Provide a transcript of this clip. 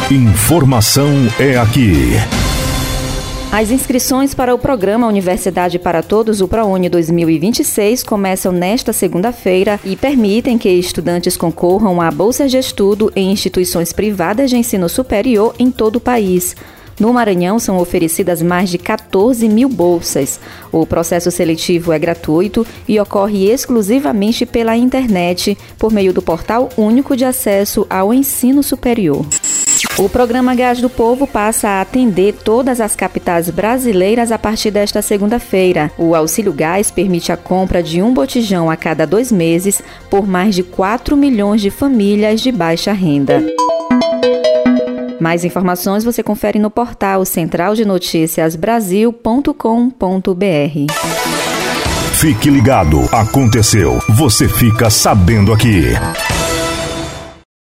Informação é aqui. As inscrições para o programa Universidade para Todos, o ProUni 2026, começam nesta segunda-feira e permitem que estudantes concorram a bolsas de estudo em instituições privadas de ensino superior em todo o país. No Maranhão, são oferecidas mais de 14 mil bolsas. O processo seletivo é gratuito e ocorre exclusivamente pela internet, por meio do Portal Único de Acesso ao Ensino Superior. O programa Gás do Povo passa a atender todas as capitais brasileiras a partir desta segunda-feira. O Auxílio Gás permite a compra de um botijão a cada 2 meses por mais de 4 milhões de famílias de baixa renda. Mais informações você confere no portal centraldenoticiasbrasil.com.br. Fique ligado, aconteceu, você fica sabendo aqui.